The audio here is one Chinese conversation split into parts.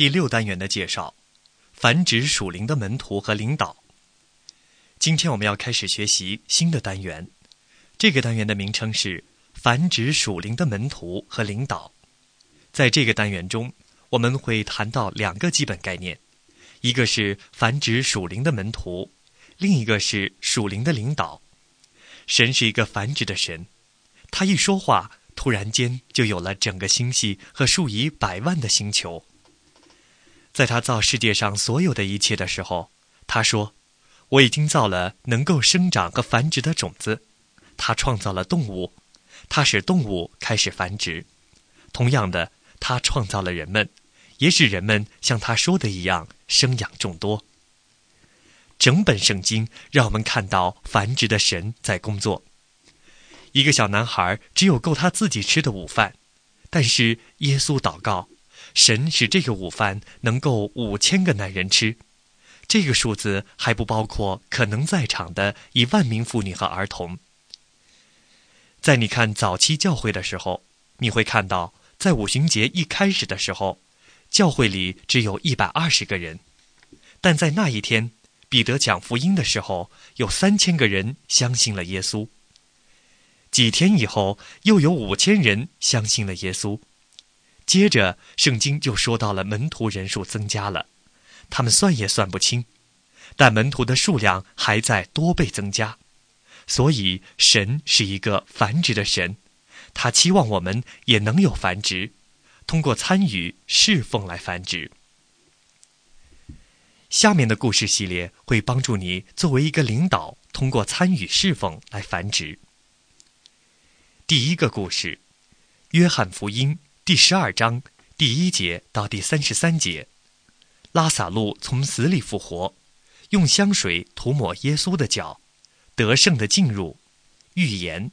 第6单元的介绍，繁殖属灵的门徒和领导。今天我们要开始学习新的单元，这个单元的名称是繁殖属灵的门徒和领导。在这个单元中，我们会谈到2个基本概念，一个是繁殖属灵的门徒，另一个是属灵的领导。神是一个繁殖的神，他一说话，突然间就有了整个星系和数以百万的星球。在他造世界上所有的一切的时候，他说，我已经造了能够生长和繁殖的种子。他创造了动物，他使动物开始繁殖。同样的，他创造了人们，也使人们像他说的一样生养众多。整本圣经让我们看到繁殖的神在工作。一个小男孩只有够他自己吃的午饭，但是耶稣祷告，神使这个午饭能够5000个男人吃，这个数字还不包括可能在场的1万名妇女和儿童。在你看早期教会的时候，你会看到在五旬节一开始的时候，教会里只有120个人，但在那一天彼得讲福音的时候，有3000个人相信了耶稣。几天以后，又有5000人相信了耶稣。接着圣经就说到了门徒人数增加了，他们算也算不清，但门徒的数量还在多倍增加。所以神是一个繁殖的神，他期望我们也能有繁殖，通过参与侍奉来繁殖。下面的故事系列会帮助你作为一个领导，通过参与侍奉来繁殖。第一个故事，约翰福音第12章第1节到第33节，拉撒路从死里复活，用香水涂抹耶稣的脚，得胜的进入，预言。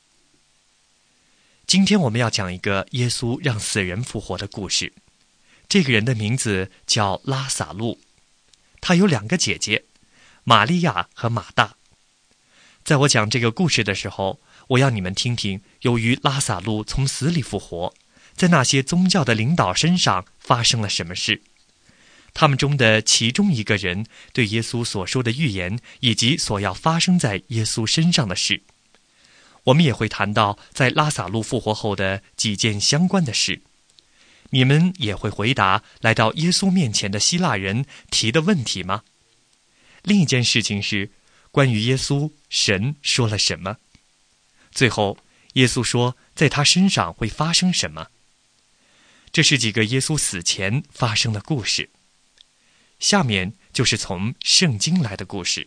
今天我们要讲一个耶稣让死人复活的故事。这个人的名字叫拉撒路，他有2个姐姐，玛利亚和马大。在我讲这个故事的时候，我要你们听听，由于拉撒路从死里复活，在那些宗教的领导身上发生了什么事。他们中的其中一个人对耶稣所说的预言，以及所要发生在耶稣身上的事。我们也会谈到在拉撒路复活后的几件相关的事。你们也会回答来到耶稣面前的希腊人提的问题吗？另一件事情是，关于耶稣，神说了什么？最后，耶稣说在他身上会发生什么？这是几个耶稣死前发生的故事。下面就是从圣经来的故事。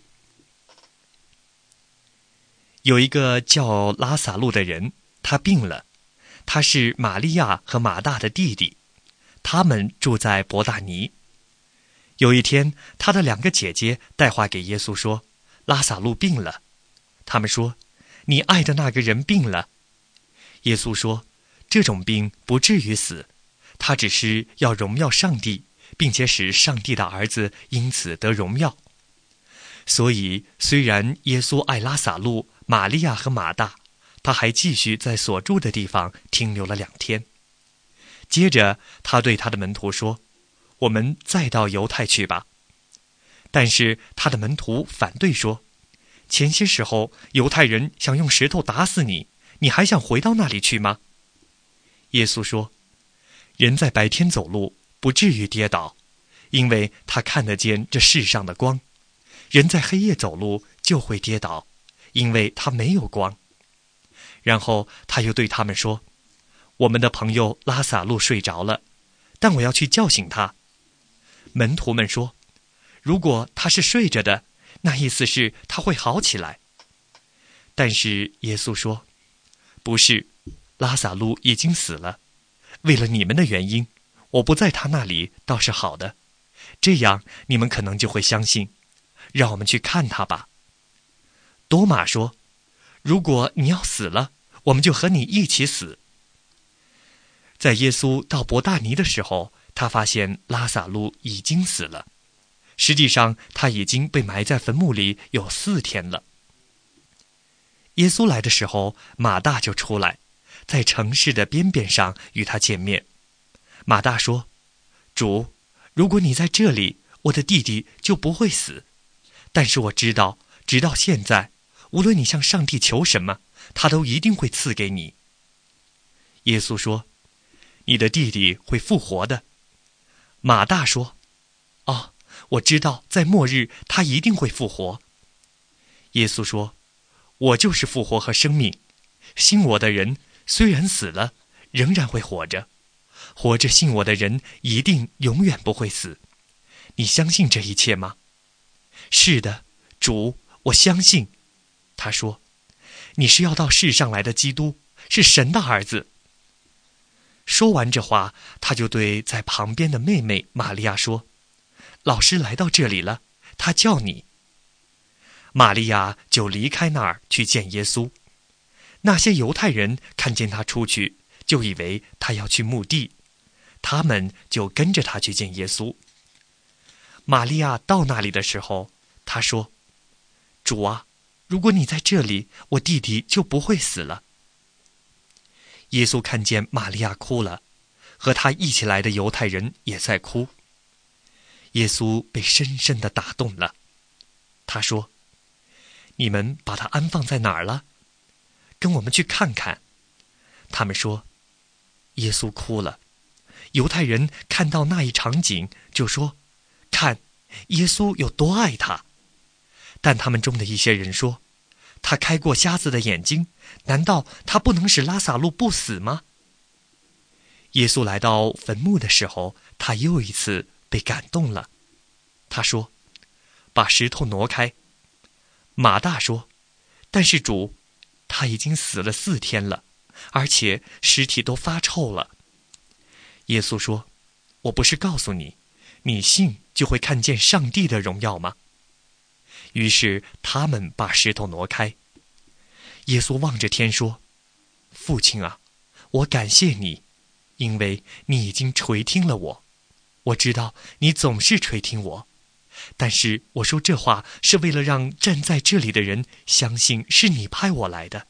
有一个叫拉撒路的人，他病了，他是玛利亚和马大的弟弟，他们住在伯大尼。有一天，他的2个姐姐带话给耶稣说，拉撒路病了。他们说，你爱的那个人病了。耶稣说，这种病不至于死，他只是要荣耀上帝，并且使上帝的儿子因此得荣耀。所以虽然耶稣爱拉撒路、玛利亚和马大，他还继续在所住的地方停留了2天。接着他对他的门徒说，我们再到犹太去吧。但是他的门徒反对说，前些时候犹太人想用石头打死你，你还想回到那里去吗？耶稣说，人在白天走路不至于跌倒，因为他看得见这世上的光。人在黑夜走路就会跌倒，因为他没有光。然后他又对他们说，我们的朋友拉撒路睡着了，但我要去叫醒他。门徒们说，如果他是睡着的，那意思是他会好起来。但是耶稣说，不是，拉撒路已经死了，为了你们的原因，我不在他那里倒是好的，这样你们可能就会相信。让我们去看他吧。多马说，如果你要死了，我们就和你一起死。在耶稣到伯大尼的时候，他发现拉撒路已经死了，实际上他已经被埋在坟墓里有4天了。耶稣来的时候，马大就出来，在城市的边边上与他见面。马大说，主， 如果你在这里，我的弟弟就不会死。但是我知道，直到现在，无论你向上帝求什么，他都一定会赐给你。”耶稣说：“你的弟弟会复活的。”马大说：“哦，我知道，在末日他一定会复活。”耶稣说：“我就是复活和生命，信我的人虽然死了，仍然会活着；活着信我的人一定永远不会死。你相信这一切吗？”“是的，主，我相信。”他说：“你是要到世上来的基督，是神的儿子。”说完这话，他就对在旁边的妹妹玛利亚说：“老师来到这里了，他叫你。”玛利亚就离开那儿去见耶稣。那些犹太人看见他出去，就以为他要去墓地，他们就跟着他去见耶稣。玛利亚到那里的时候，他说：“主啊，如果你在这里，我弟弟就不会死了。”耶稣看见玛利亚哭了，和他一起来的犹太人也在哭。耶稣被深深地打动了，他说：“你们把他安放在哪儿了？跟我们去看看。”他们说：“耶稣哭了。”犹太人看到那一场景，就说：“看，耶稣有多爱他。”但他们中的一些人说：“他开过瞎子的眼睛，难道他不能使拉撒路不死吗？”耶稣来到坟墓的时候，他又一次被感动了。他说：“把石头挪开。”马大说：“但是主，他已经死了4天了，而且尸体都发臭了。”耶稣说：“我不是告诉你，你信就会看见上帝的荣耀吗？”于是他们把石头挪开。耶稣望着天说：“父亲啊，我感谢你，因为你已经垂听了我。我知道你总是垂听我，但是我说这话是为了让站在这里的人相信是你派我来的。”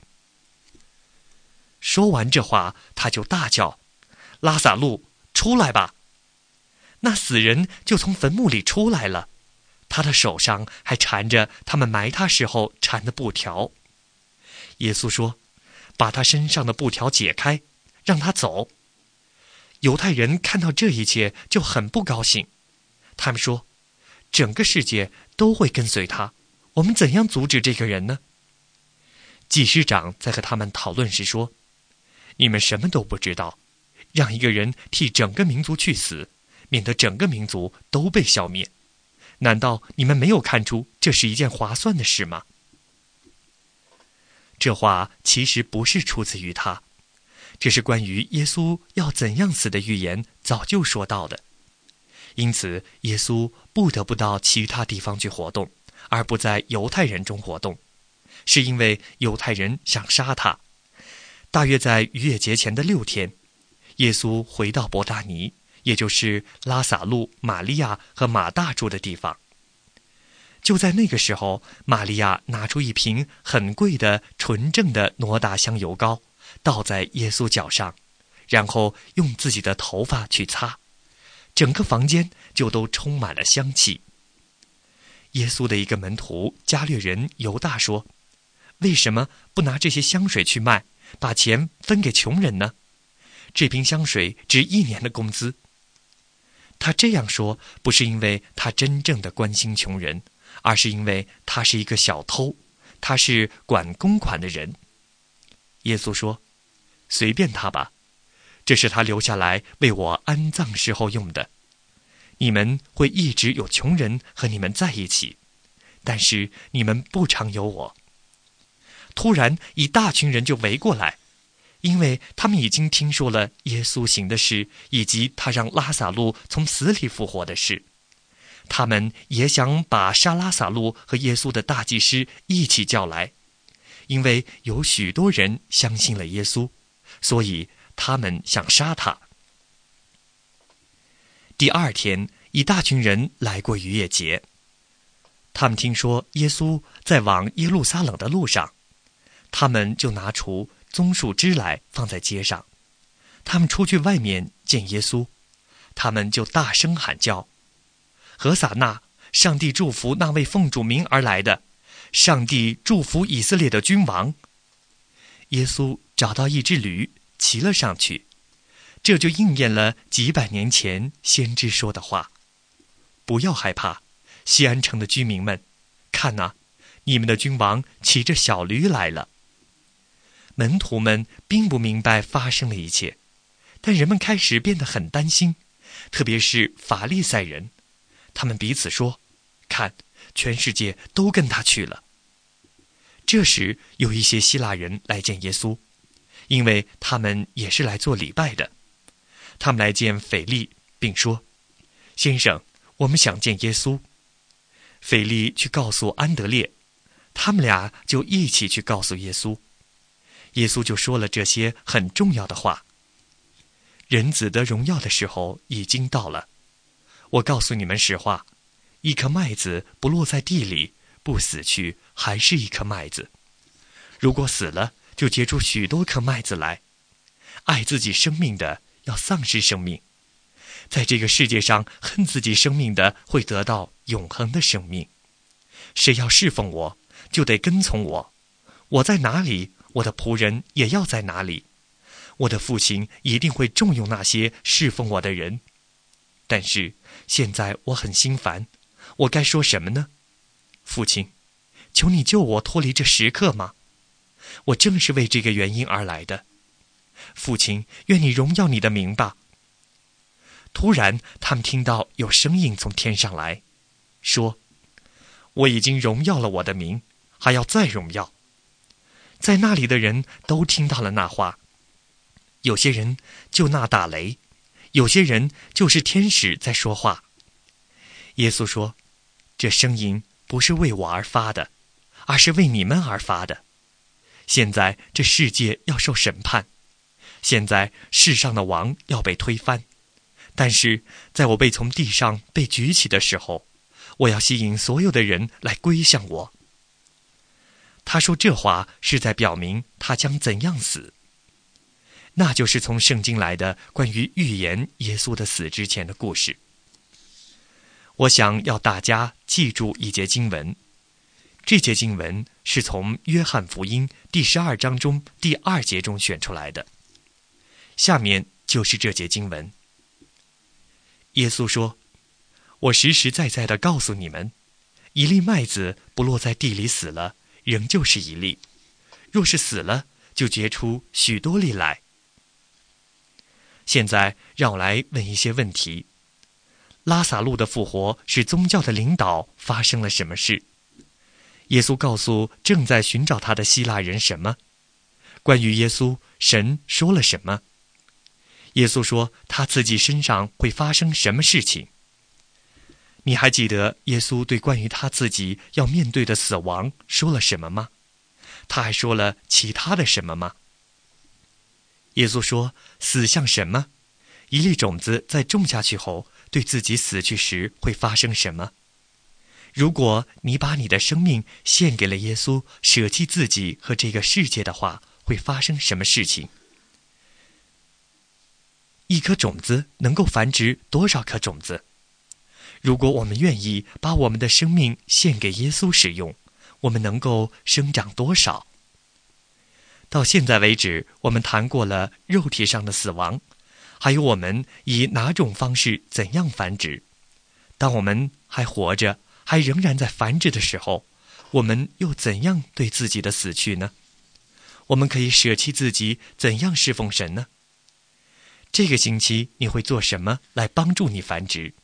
说完这话，他就大叫：“拉撒路，出来吧！”那死人就从坟墓里出来了，他的手上还缠着他们埋他时候缠的布条。耶稣说：“把他身上的布条解开，让他走。”犹太人看到这一切就很不高兴，他们说：“整个世界都会跟随他，我们怎样阻止这个人呢？”祭司长在和他们讨论时说：“你们什么都不知道，让一个人替整个民族去死，免得整个民族都被消灭。难道你们没有看出这是一件划算的事吗？”这话其实不是出自于他，这是关于耶稣要怎样死的预言早就说到的。因此耶稣不得不到其他地方去活动，而不在犹太人中活动，是因为犹太人想杀他。大约在逾越节前的6天，耶稣回到伯大尼，也就是拉撒路、玛利亚和马大住的地方。就在那个时候，玛利亚拿出一瓶很贵的纯正的挪达香油膏，倒在耶稣脚上，然后用自己的头发去擦，整个房间就都充满了香气。耶稣的一个门徒加略人犹大说：“为什么不拿这些香水去卖，把钱分给穷人呢？这瓶香水值1年的工资。”他这样说不是因为他真正的关心穷人，而是因为他是一个小偷，他是管公款的人。耶稣说：“随便他吧，这是他留下来为我安葬时候用的。你们会一直有穷人和你们在一起，但是你们不常有我。”突然一大群人就围过来，因为他们已经听说了耶稣行的事，以及他让拉撒路从死里复活的事。他们也想把杀拉撒路和耶稣的大祭司一起叫来，因为有许多人相信了耶稣，所以他们想杀他。第2天，一大群人来过逾越节，他们听说耶稣在往耶路撒冷的路上，他们就拿出棕树枝来放在街上。他们出去外面见耶稣，他们就大声喊叫， 何撒那，上帝祝福那位奉主名而来的，上帝祝福以色列的君王。耶稣找到一只驴，骑了上去，这就应验了几百年前先知说的话：不要害怕，西安城的居民们，看哪，你们的君王骑着小驴来了。门徒们并不明白发生了一切，但人们开始变得很担心，特别是法利赛人，他们彼此说：看，全世界都跟他去了。这时有一些希腊人来见耶稣，因为他们也是来做礼拜的。他们来见腓力，并说：先生，我们想见耶稣。腓力去告诉安德烈，他们俩就一起去告诉耶稣。耶稣就说了这些很重要的话：人子得荣耀的时候已经到了。我告诉你们实话，一颗麦子不落在地里，不死去，还是一颗麦子；如果死了，就结出许多颗麦子来。爱自己生命的要丧失生命，在这个世界上恨自己生命的会得到永恒的生命。谁要侍奉我，就得跟从我。我在哪里，我的仆人也要在哪里。我的父亲一定会重用那些侍奉我的人。但是现在我很心烦，我该说什么呢？父亲，求你救我脱离这时刻吗？我正是为这个原因而来的。父亲，愿你荣耀你的名吧。突然他们听到有声音从天上来，说：我已经荣耀了我的名，还要再荣耀。在那里的人都听到了那话，有些人就那打雷，有些人就是天使在说话。耶稣说：这声音不是为我而发的，而是为你们而发的。现在这世界要受审判，现在世上的王要被推翻，但是在我被从地上被举起的时候，我要吸引所有的人来归向我。他说这话是在表明他将怎样死，那就是从圣经来的关于预言耶稣的死之前的故事。我想要大家记住一节经文，这节经文是从约翰福音第12章中第2节中选出来的。下面就是这节经文。耶稣说：我实实在在地告诉你们，一粒麦子不落在地里死了，仍旧是一粒；若是死了，就结出许多粒来。现在让我来问一些问题。拉撒路的复活使宗教的领导发生了什么事？耶稣告诉正在寻找他的希腊人什么？关于耶稣，神说了什么？耶稣说他自己身上会发生什么事情？你还记得耶稣对关于他自己要面对的死亡说了什么吗？他还说了其他的什么吗？耶稣说死像什么？一粒种子在种下去后，对自己死去时会发生什么？如果你把你的生命献给了耶稣，舍弃自己和这个世界的话，会发生什么事情？一颗种子能够繁殖多少颗种子？如果我们愿意把我们的生命献给耶稣使用，我们能够生长多少？到现在为止，我们谈过了肉体上的死亡，还有我们以哪种方式怎样繁殖。当我们还活着，还仍然在繁殖的时候，我们又怎样对自己的死去呢？我们可以舍弃自己，怎样侍奉神呢？这个星期你会做什么来帮助你繁殖？